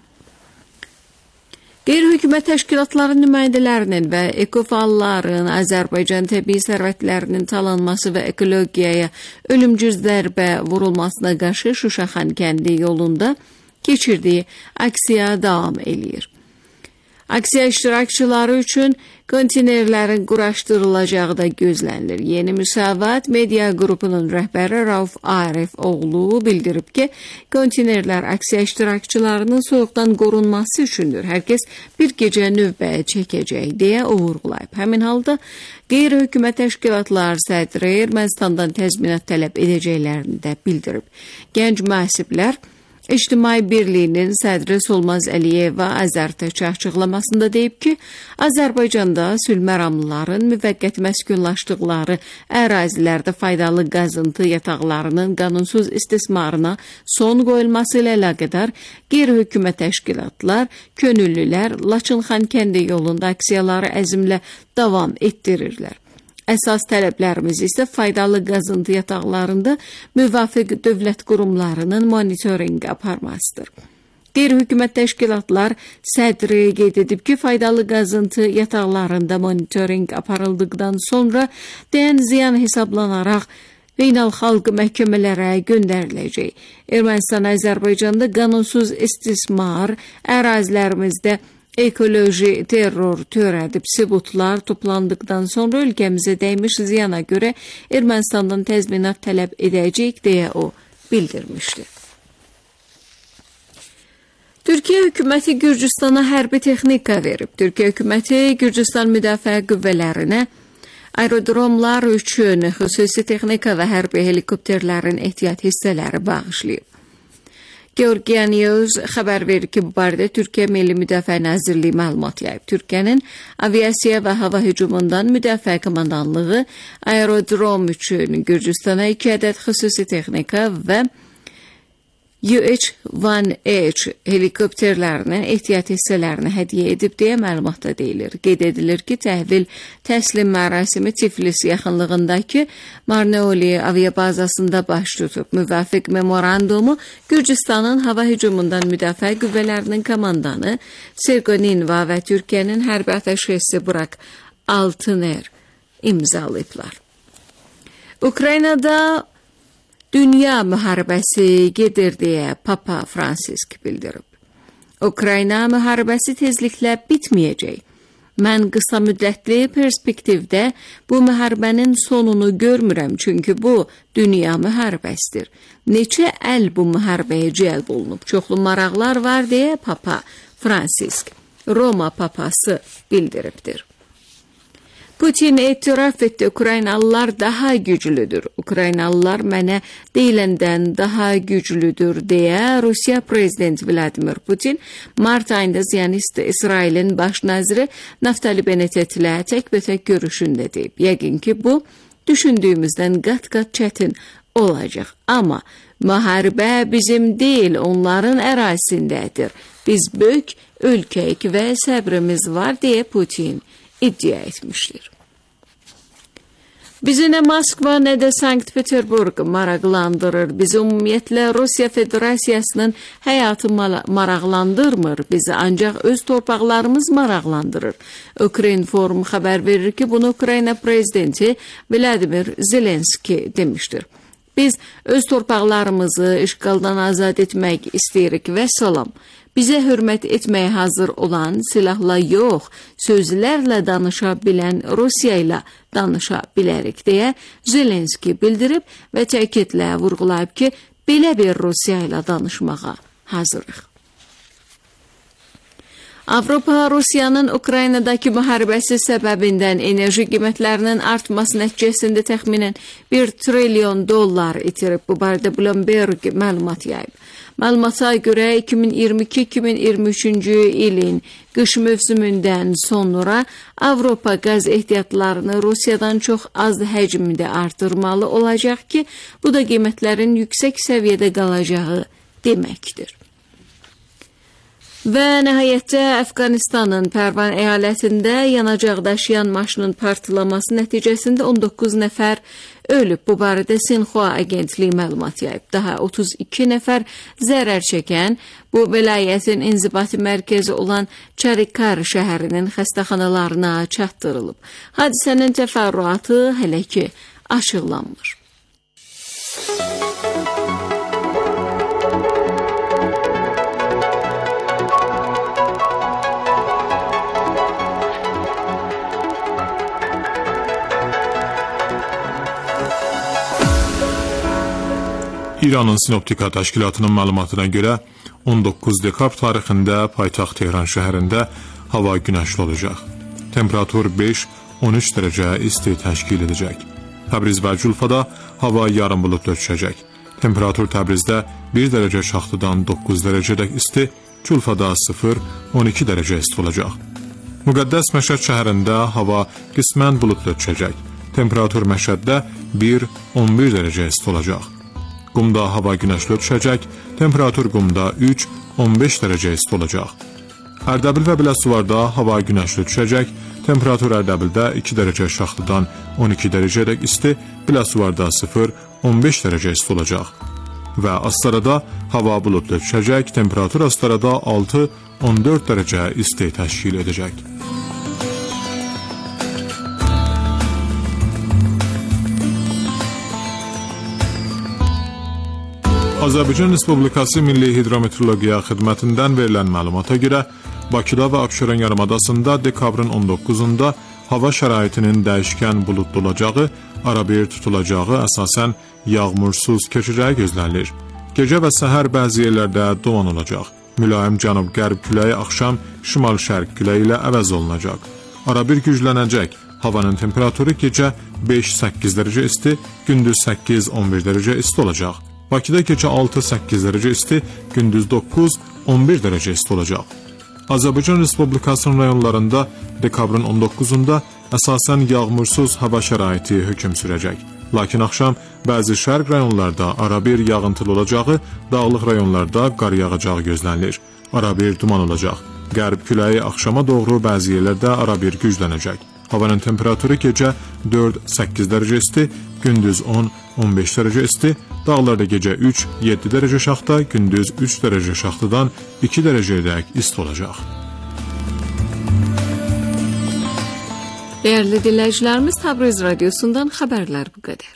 Qeyri-hökumət təşkilatların nümayəndələrinin və ekofəalların Azərbaycan təbii sərvətlərinin talanması və ekologiyaya ölümcül zərbə vurulmasına qarşı Şuşa Xankəndi yolunda keçirdiyi aksiya davam eləyir. Aksiya iştirakçıları üçün konteynerlərin quraşdırılacağı da gözlənilir. Yeni Müsavat Media qrupunun rəhbəri Rauf Arif oğlu bildirib ki, konteynerlər aksiya iştirakçılarının soyuqdan qorunması üçündür. Hər kəs bir gecə növbə çəkəcək deyə o vurğulayıb. Həmin halda qeyri-hökumət təşkilatlar sədri Ermənistandan təzminat tələb edəcəklərini də bildirib. Gənc mühasiblər İctimai Birliyinin sədri Solmaz Əliyeva Azərtəçə açıqlamasında deyib ki, Azərbaycanda sülh məramlıların müvəqqəti məskunlaşdıqları ərazilərdə faydalı qazıntı yataqlarının qanunsuz istismarına son qoyulması ilə əlaqədar qeyri-hökumət təşkilatlar, könüllülər Laçın Xankəndi yolunda aksiyaları əzmlə davam etdirirlər. Əsas tələblərimiz isə faydalı qazıntı yataqlarında müvafiq dövlət qurumlarının monitorinq aparmasıdır. Qeyri-hökumət təşkilatlar sədri qeyd edib ki, faydalı qazıntı yataqlarında monitorinq aparıldıqdan sonra dəyən ziyan hesablanaraq beynəlxalq məhkəmələrə göndəriləcək. Ermənistan Azərbaycanda qanunsuz istismar, ərazilərimizdə ekoloji terror törədib sübutlar toplandıqdan sonra ölkəmizə dəymiş ziyana görə Ermənistandan təzminat tələb edəcək deyə o bildirmişdi. Türkiyə hökuməti Gürcüstana hərbi texnika verib. Türkiyə hökuməti Gürcüstan müdafiə qüvvələrinə aerodromlar üçün xüsusi texnika və hərbi helikopterlərin ehtiyat hissələri bağışlayıb. Georgia News xəbər verir ki, bu barədə Türkiyə Milli Müdafiə Nazirliyi məlumat yayıb. Türkiyənin aviasiya və hava hücumundan müdafiə komandanlığı aerodrom üçün Gürcüstana 2 ədəd xüsusi texnika və UH-1H helikopterlərinin ehtiyat hissələrini hədiyyə edib deyə məlumatda deyilir. Qeyd edilir ki, təhvil təslim mərasimi Tiflis yaxınlığındakı Marneoli aviabazasında baş tutub. Müvafiq memorandumu Gürcüstanın hava hücumundan müdafiə qüvvələrinin komandanı Sergoninva və Türkiyənin hərbi ateşkəsi Burak Altıner imzalayıblar. Ukraynada dünya müharibəsi gedir deyə Papa Fransisk bildirib. Ukrayna müharibəsi tezliklə bitməyəcək. Mən qısa müddətli perspektivdə bu müharibənin sonunu görmürəm, çünki bu dünya müharibəsidir. Neçə əl bu müharibəyə cəlb olunub, çoxlu maraqlar var deyə Papa Fransisk, Roma papası bildiribdir. Putin etiraf etdi, Ukraynalılar daha güclüdür. Ukraynalılar mənə deyiləndən daha güclüdür deyə Rusiya Prezidenti Vladimir Putin mart ayında Zionist İsrailin baş naziri Naftali Bennett ilə təkbətək görüşündə deyib. Yəqin ki, bu düşündüyümüzdən qat-qat çətin olacaq. Amma müharibə bizim deyil, onların ərazisindədir. Biz böyük ölkəyik və səbrimiz var deyə Putin iddia etmişdir. Bizi nə Moskva, nə də Sankt-Peterburg maraqlandırır. Bizi ümumiyyətlə Rusiya Federasiyasının həyatı maraqlandırmır. Bizi ancaq öz torpaqlarımız maraqlandırır. Ukrayna Forumu xəbər verir ki, bunu Ukrayna prezidenti Vladimir Zelenski demişdir. Biz öz torpaqlarımızı işğaldan azad etmək istəyirik və salam. Bizə hörmət etməyə hazır olan silahla yox, sözlərlə danışa bilən Rusiya ilə danışa bilərik deyə Zelenski bildirib və təkidlə vurğulayıb ki, belə bir Rusiya ilə danışmağa hazırıq. Avropa Rusiyanın Ukraynadakı müharibəsi səbəbindən enerji qiymətlərinin artması nəticəsində təxminən $1 trilyon itirib. Bu barədə Bloomberg məlumat yayıb. Məlumata görə 2022-2023-cü ilin qış mövsümündən sonra Avropa qaz ehtiyatlarını Rusiyadan çox az həcmdə artırmalı olacaq ki, bu da qiymətlərin yüksək səviyyədə qalacağı deməkdir. Və nəhayətcə Əfqanistanın Pərvan əyalətində yanacaq daşıyan maşının partlaması nəticəsində 19 nəfər ölüb. Bu barədə Sinxua agentliyi məlumat yayıb. Daha 32 nəfər zərər çəkən bu vilayətin inzibati mərkəzi olan Çarikar şəhərinin xəstəxanalarına çatdırılıb. Hadisənin təfərrüatı hələ ki açıqlanmır. İranın Sinoptika Təşkilatının məlumatına görə 19 dekabr tarixində paytaxt Tehran şəhərində hava günəşli olacaq. Temperatur 5-13 dərəcə isti təşkil edəcək. Təbriz və Culfada hava yarım buludlu düşəcək. Temperatur Təbrizdə 1 dərəcə şaxtadan 9 dərəcədək isti, Culfada 0-12 dərəcə isti olacaq. Müqəddəs Məşəd şəhərində hava qismən buludlu düşəcək. Temperatur Məşəddə 1-11 dərəcə isti olacaq. Qumda hava günəşli düşəcək, temperatur Qumda 3-15 dərəcə isti olacaq. Ərdəbil və Biləsuvarda hava günəşli düşəcək, temperatur Ərdəbildə 2 dərəcə şaxtadan 12 dərəcədək isti, Biləsuvarda 0-15 dərəcə isti olacaq. Və Astarada hava buludlu düşəcək, temperatur Astarada 6-14 dərəcə isti təşkil edəcək. Azərbaycan Respublikası Milli Hidrometeorologiya Xidmətindən verilən məlumata görə Bakıda və Abşeron yarımadasında dekabrın 19-da hava şəraitinin dəyişkən buludlu olacağı, arabir tutulacağı, əsasən yağmursuz keçəcəyi gözlənilir. Gecə və səhər bəzi yerlərdə duman olacaq. Mülayim cənub-qərb küləyi axşam şimal-şərq küləyi ilə əvəz olunacaq. Arabir güclənəcək. Havanın temperaturu gecə 5-8 dərəcə isti, gündüz 8-11 dərəcə isti olacaq. Bakıda gecə 6-8 dərəcə isti, gündüz 9-11 dərəcə isti olacaq. Azərbaycan Respublikasının rayonlarında dekabrın 19-da əsasən yağmursuz hava şəraiti hökm sürəcək. Lakin axşam bəzi şərq rayonlarda arabir yağıntılı olacağı, dağlıq rayonlarda qar yağacağı gözlənilir. Arabir duman olacaq. Qərb küləyi axşama doğru bəzi yerlərdə arabir güclənəcək. Havanın temperaturu gecə 4-8 dərəcə isti, gündüz 10-15 dərəcə isti, dağlarda gecə 3-7 dərəcə şaxta, gündüz 3 dərəcə şaxtadan 2 dərəcədək isti olacaq. Değerli dinleyicilerimiz, Təbriz Radyosu'ndan haberler bu kadar.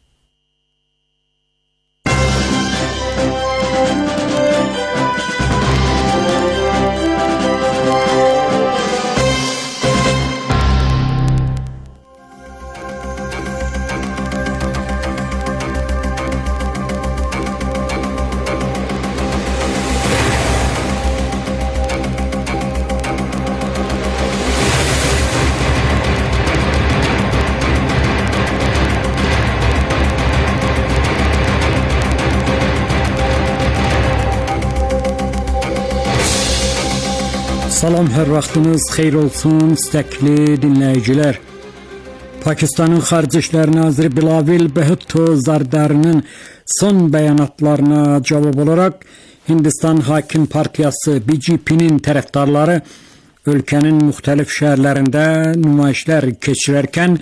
Salam, hər vaxtınız xeyir olsun, istəkli dinləyicilər. Pakistanın Xarici İşlər Naziri Bilavil Bhutto Zardarinin son bəyanatlarına cavab olaraq Hindistan Hakim Partiyası BJP'nin tərəfdarları ölkənin müxtəlif şəhərlərində nümayişlər keçirərkən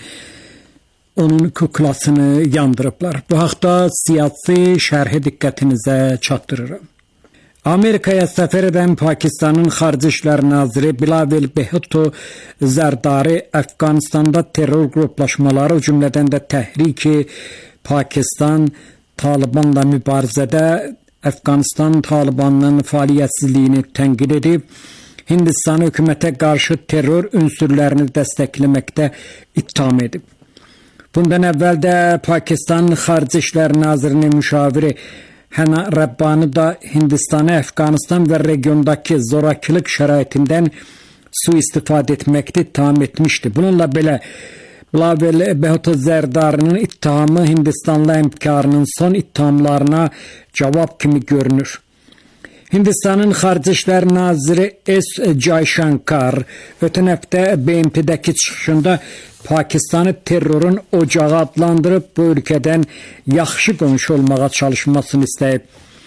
onun kuklasını yandırıblar. Bu haqda siyasi şərhi diqqətinizə çatdırıram. Amerikaya səfər edən Pakistanın Xarici İşlər Naziri Bilavil Bhutto Zardari Əfqanistanda terror qruplaşmaları, cümlədən də Təhrik-i Pakistan Talibanla mübarizədə Əfqanistan Talibanının fəaliyyətsizliyini tənqid edib, Hindistan hökumətə qarşı terror ünsürlərini dəstəkləməkdə ittiham edib. Bundan əvvəl də Pakistan Xarici İşlər Nazirinin müşaviri Həna Rabbani da Hindistanı Əfqanistan və regiondakı zorakılıq şəraitindən sui-istifadə etməkdə ittiham etmişdi. Bununla belə Bilavil Bhutto Zardarinin ittihamı Hindistanlı həmkarının son ittihamlarına cavab kimi görünür. Hindistanın Xarici İşlər Naziri S. Jaishankar ötən həftə BMT-dəki çıxışında Pakistanı terrorun ocağı adlandırıb bu ölkədən yaxşı qonşu olmağa çalışmasını istəyib.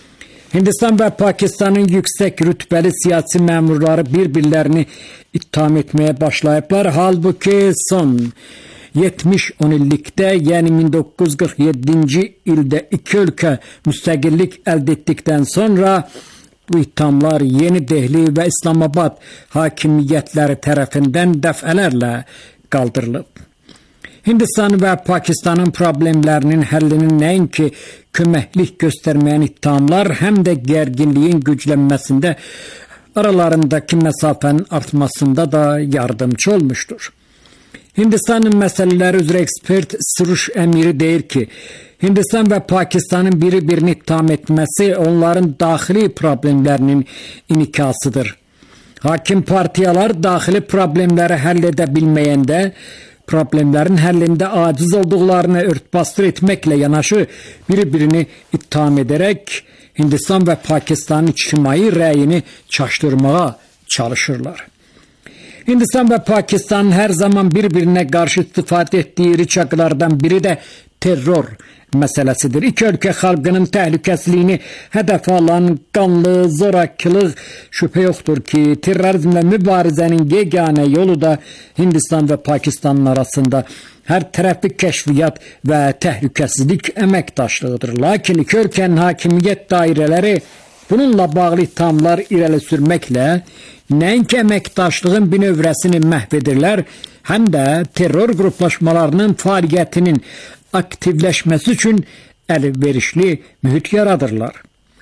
Hindistan ve Pakistan'ın yüksek rütbeli siyasi memurları birbirlerini itham etmeye başlayıplar. Halbuki son 70-10 illikdə, yəni 1947-ci ildə iki ölkə müstəqillik əldə etdikdən sonra bu ithamlar Yeni Dehli və İslamabad hakimiyyətləri tərəfindən dəfələrlə qaldırılıb. Hindistan və Pakistanın problemlərinin həllinin nəinki köməklik göstərməyən ithamlar, həm də gərginliyin güclənməsində aralarındakı məsafənin artmasında da yardımcı olmuşdur. Hindistanın məsələləri üzrə ekspert Surush Əmiri deyir ki, Hindistan və Pakistanın biri-birini itham etməsi onların daxili problemlərinin inikasıdır. Hakim partiyalar daxili problemləri həll edə bilməyəndə, problemlərin həllində aciz olduqlarını örtbasdır etməklə yanaşı biri-birini itham edərək Hindistan və Pakistanın ictimai rəyini çaşdırmağa çalışırlar. Hindistan və Pakistanın hər zaman bir-birinə qarşı istifadə etdiyi rıçaqlardan biri də terror məsələsidir. İki ölkə xalqının təhlükəsizliyini hədəf alan qanlı zorakılıq şübhə yoxdur ki, terrorizmlə mübarizənin yeganə yolu da Hindistan və Pakistanın arasında hər tərəfli kəşfiyyat və təhlükəsizlik əməkdaşlığıdır. Lakin iki ölkənin hakimiyyət dairələri bununla bağlı ithamlar irəli sürməklə nəinki əməkdaşlığın binövrəsini məhv edirlər, həm də terror qruplaşmalarının fəaliyyətinin aktivləşməsi üçün əlverişli mühit yaradırlar.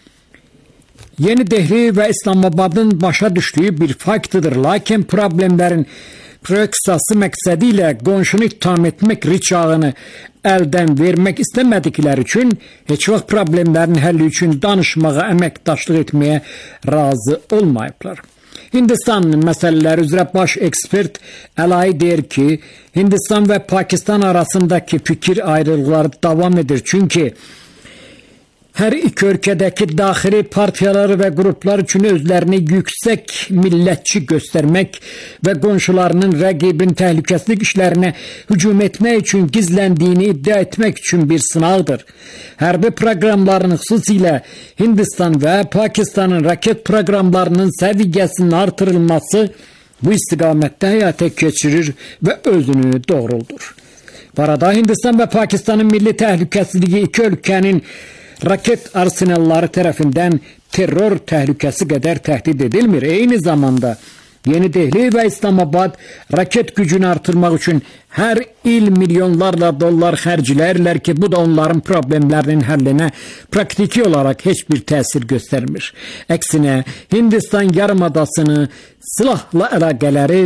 Yeni Dehli və İslamabadın başa düşdüyü bir faktdır, lakin problemlərin proyeksiyası məqsədi ilə qonşunu itham etmək ricağını əldən vermək istəmədikləri üçün heç vaxt problemlərin həlli üçün danışmağa, əməkdaşlıq etməyə razı olmayıblar. Hindistan məsələləri üzrə baş ekspert Əlayi deyir ki, Hindistan və Pakistan arasındakı fikir ayrılıqları davam edir. Çünki hər iki ölkədəki daxili partiyaları və qruplar üçün özlərini yüksək millətçi göstərmək və qonşularının rəqibin təhlükəsizlik işlərinə hücum etmək üçün gizləndiyini iddia etmək üçün bir sınaqdır. Hərbi proqramların xüsusilə Hindistan və Pakistanın raket proqramlarının səviyyəsinin artırılması bu istiqamətdə həyata keçirir və özünü doğruldur. Bu arada Hindistan və Pakistanın milli təhlükəsizliyi iki ölkənin raket arsenalları tərəfindən terror təhlükəsi qədər təhdid edilmir. Eyni zamanda Yeni Dehli və İslamabad raket gücünü artırmaq üçün hər il milyonlarla dollar xərcləyirlər ki, bu da onların problemlərinin həllinə praktiki olaraq heç bir təsir göstərmir. Əksinə, Hindistan yarımadasını silahla əlaqələri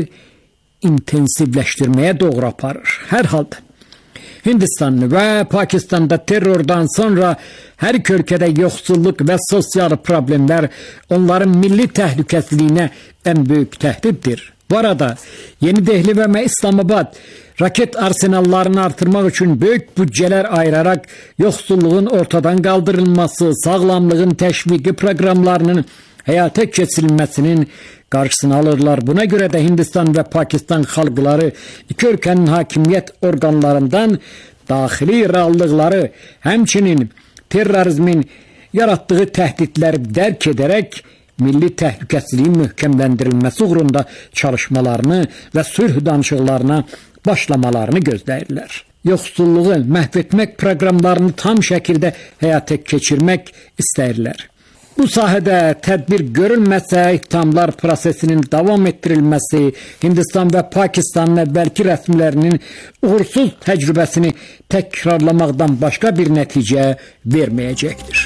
intensivləşdirməyə doğru aparır. Hər halda Hindistan və Pakistanda terrordan sonra hər iki ölkədə yoxsulluq və sosial problemlər onların milli təhlükəsizliyinə ən böyük təhdiddir. Bu arada Yeni Dehli və İslamabad raket arsenallarını artırmaq üçün böyük büdcələr ayıraraq yoxsulluğun ortadan qaldırılması, sağlamlığın təşviqi proqramlarının həyata keçirilməsinin qarşısını alırlar. Buna görə də Hindistan və Pakistan xalqları iki ölkənin hakimiyyət orqanlarından daxili reallıqları, həmçinin terrorizmin yaratdığı təhdidləri dərk edərək milli təhlükəsizliyin möhkəmləndirilməsi uğrunda çalışmalarını və sülh danışıqlarına başlamalarını gözləyirlər. Yoxsulluğu məhv etmək proqramlarını tam şəkildə həyata keçirmək istəyirlər. Bu sahədə tədbir görülməsə, ithamlar prosesinin davam etdirilməsi Hindistan və Pakistanın əvvəlki rəsmilərinin uğursuz təcrübəsini təkrarlamaqdan başqa bir nəticə verməyəcəkdir.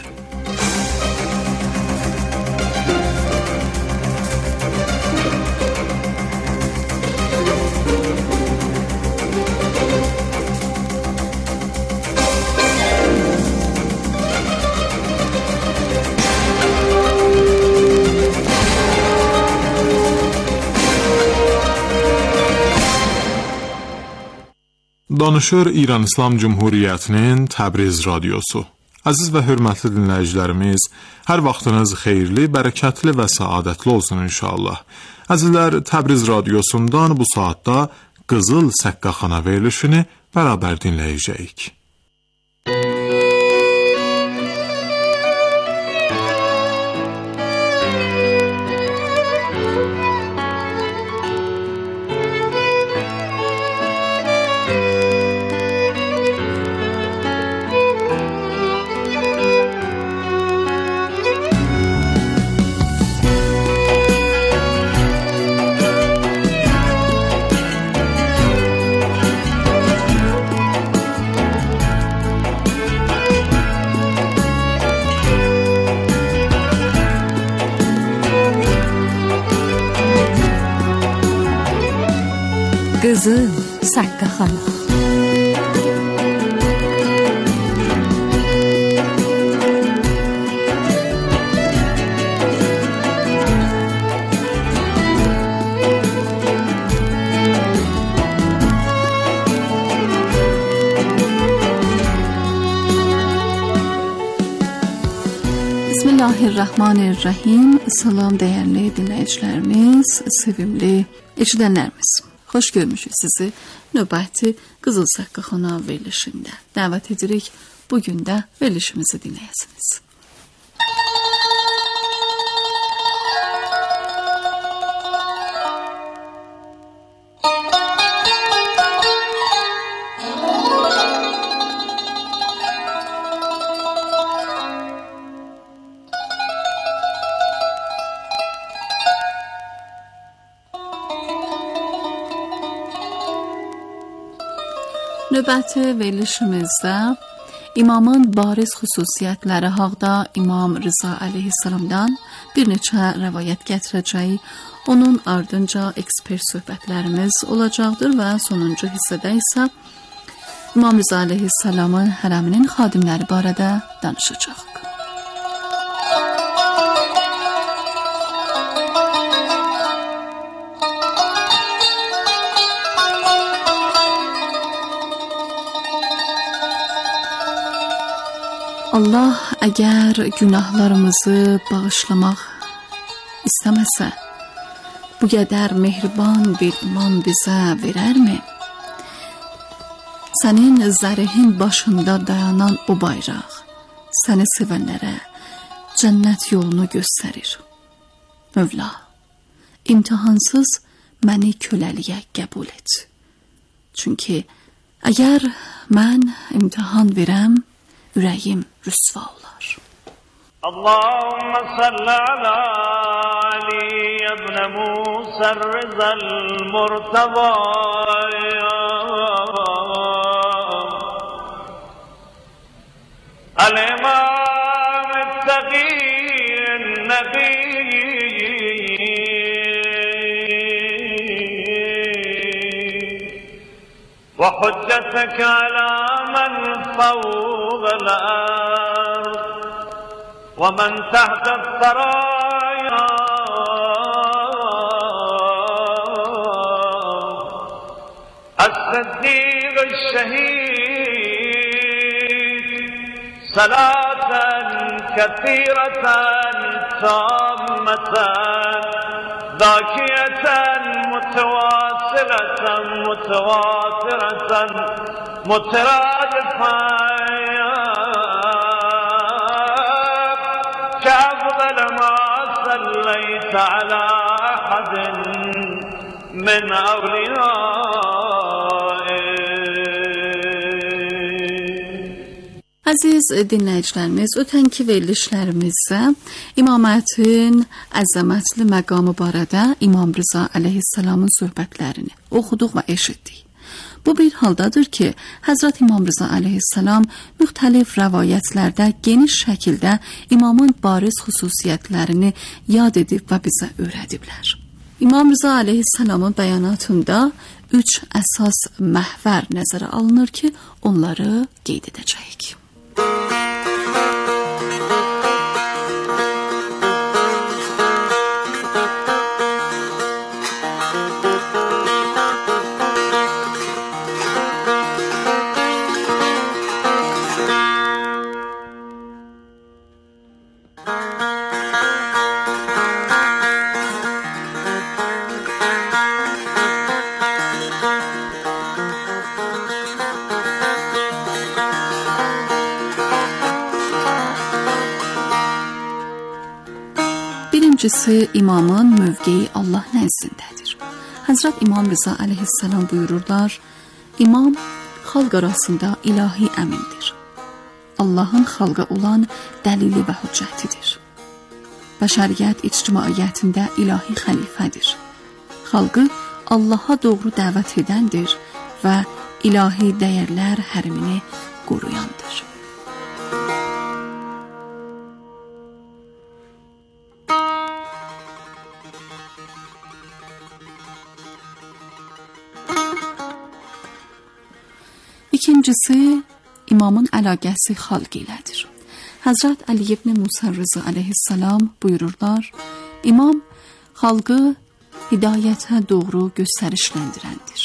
Danışır İran İslam Cumhuriyyətinin Təbriz radiosu. Əziz və hörmətli dinləyicilərimiz, hər vaxtınız xeyirli, bərəkətli və səadətli olsun inşallah. Əzizlər, Təbriz radiosundan bu saatda Qızıl Səqqaxana verilişini bərabər dinləyəcəyik. Qızıl Saqqaxana. Bismillahirrahmanirrahim. Salam değerli dinləyicilərimiz, sevimli eşidənlərimiz. Xoş görmüşük sizi növbəti Qızıl Saqqaxana verilişində. Dəvət edirik bugün də verilişimizi dinləyəsiniz. Növbəti verilişimizdə İmamın bariz xüsusiyyətləri haqda İmam Rıza əleyhissalamdan bir neçə rəvayət gətirəcək. Onun ardınca ekspert söhbətlərimiz olacaqdır və sonuncu hissədə isə İmam Rıza əleyhissalamın hərəminin xadimləri barədə danışacaq. Allah əgər günahlarımızı bağışlamaq istəməsə, bu qədər mehriban bir iman bizə verərmi? Sənin zərihin başında dayanan o bayraq, səni sevənlərə cənnət yolunu göstərir. Mövla, imtihansız məni köləliyə qəbul et. Çünki əgər mən imtihan verəm, ürəyim rüsva olar. Allahumma salli ala Ali ibn Musa Rıza al-Murtada al-İmam el-Taqiyyin Nebi ve hücceteke ala men fawq الأرض ومن تحت الثرايا الصديق الشهيد صلاة كثيرة تامة ذاكية متواصلة متواترة مترادفة كأفضل ما صليت على أحد من Əziz dinləyicilərimiz, ötənki verilişlərimizdə imamətin əzəmətli məqamı barədə İmam Rıza əleyhissalamın söhbətlərini oxuduq və eşitdik. Bu bir haldadır ki, Həzrət İmam Rıza əleyhissalam müxtəlif rəvayətlərdə geniş şəkildə imamın bariz xüsusiyyətlərini yad edib və bizə öyrədiblər. İmam Rıza əleyhissalamın bəyanatında 3 əsas məhvər nəzərə alınır ki, onları qeyd edəcəyik. Birincisi, imamın mövqeyi Allah nəzdindədir. Həzrət İmam Rıza əleyhissalam buyururlar, İmam xalq arasında ilahi əmindir. Allahın xalqa olan dəlili və hüccətidir. Bəşəriyyət ictimaiyyətində ilahi xəlifədir. Xalqı Allaha doğru dəvət edəndir və ilahi dəyərlər hərimini qoruyandır. İkincisi, imamın əlaqəsi xalq ilədir. Həzrət Əli ibn Musa Rıza əleyhissalam buyururlar, İmam xalqı hidayətə doğru göstərişləndirəndir.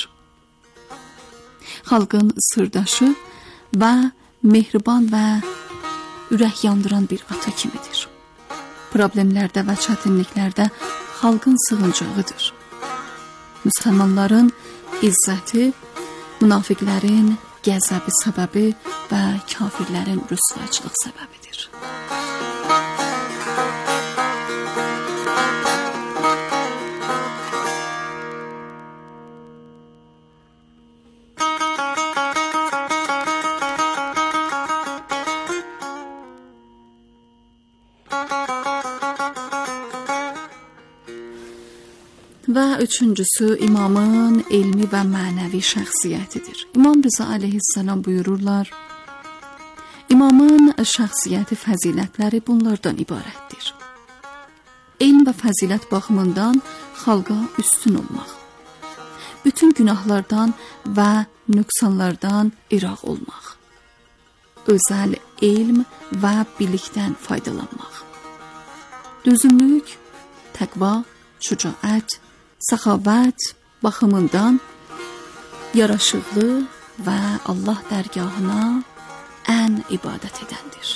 Xalqın sırdaşı və mehriban və ürək yandıran bir ata kimidir. Problemlərdə və çətinliklərdə xalqın sığıncağıdır. Müsəlmanların izzəti, münafiqlərin qəzəbi səbəbi və kafirlərin rüsvayçılıq səbəbidir. Və üçüncüsü, imamın elmi və mənəvi şəxsiyyətidir. İmam Rıza əleyhissalam buyururlar, İmamın şəxsiyyəti, fəzilətləri bunlardan ibarətdir. Elm və fəzilət baxımından xalqa üstün olmaq, bütün günahlardan və nöqsanlardan iraq olmaq, özəl elm və bilikdən faydalanmaq, dözümlük, təqva, şücaət, səxavət baxımından yaraşıqlı və Allah dərgahına ən ibadət edəndir.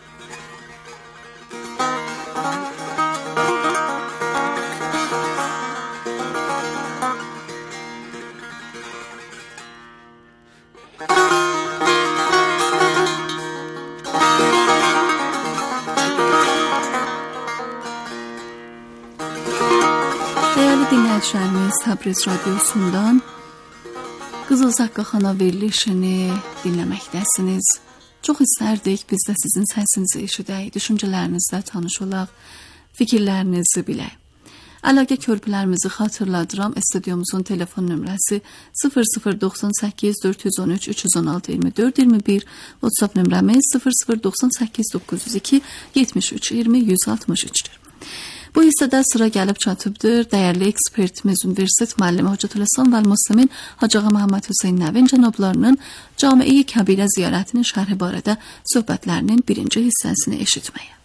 Dinləyicilərimiz, Təbriz radiosundan Qızıl Zəqqaxana verilişini dinləməkdəsiniz. Çox istərdik biz də sizin səsinizi eşidək, düşüncələrinizlə tanış olaq, fikirlərinizi bilək. Əlaqə körpülərimizi xatırladıram. Studiomuzun telefon nömrəsi 0098 413 316 24 21, WhatsApp nömrəmiz 0098 902 73 20 163-dür. Bu hissədə sıra gəlib çatıbdır. Dəyərli ekspertimiz, Universitet müəllimi Hacətül Əslam və Müslimin Hacı Ağa Məhəmməd Hüseyn Nəvin cənablarının Cami-i Kəbirə ziyarətinin şərhi barədə söhbətlərinin birinci hissəsini eşitməyə.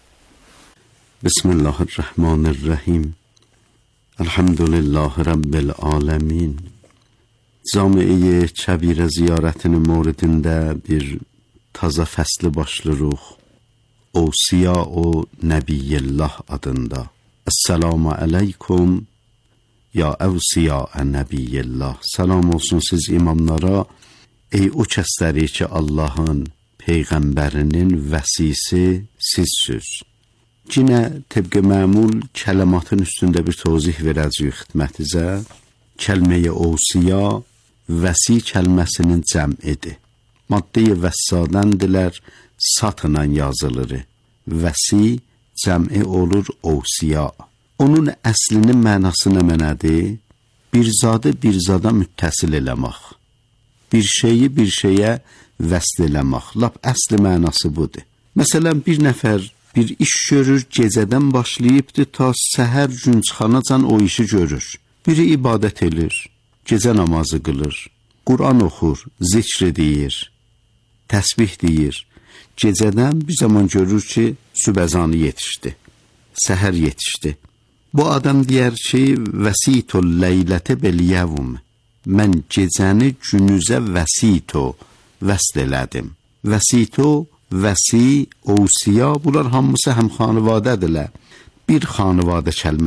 Bismillahirrahmanirrahim. Elhamdülillahi Rabbil alemin. Cami-i Kəbirə ziyarətinin moridində bir taza fəsli başlayırıq. Ovsiya-u Nəbiyyillah adında. Esselamu aleykum ya evsiya-ə Nəbiyyillah. Salam olsun siz imamlara, ey o kəsləri ki Allahın Peyğəmbərinin vəsisi sizsüz. Yine təbqə məmul kələmatın üstündə bir tozih verəcəyik xidmətinizə. Kəlmə-i ovsiya vəsi kəlməsinin cəmidir. Madde-i vəssadəndirlər, satla yazılır. Vəsi cəmi olur ovsiya. Onun əslinin mənası nə mənədir? Bir zadı bir zada müttəsil eləmək. Bir şeyi bir şeyə vəsl eləmək. Lap əsli mənası budur. Məsələn, bir nəfər bir iş görür, gecədən başlayıbdır ta səhər günçxanacan o işi görür. Biri ibadət edir, gecə namazı qılır, Quran oxur, zikr edir, təsbih deyir. Gecədən bir zaman görür ki, sübəzanı yetişdi, səhər yetişdi. Bu adam deyər ki, vəsitul leylətə belyəvum. Mən gecəni günüzə vəsito, vəsl elədim. Vəsito, vəsi, ovsiya, bunlar hamısı həm xanıvadədirlər. Bir xanıvadə kəlmə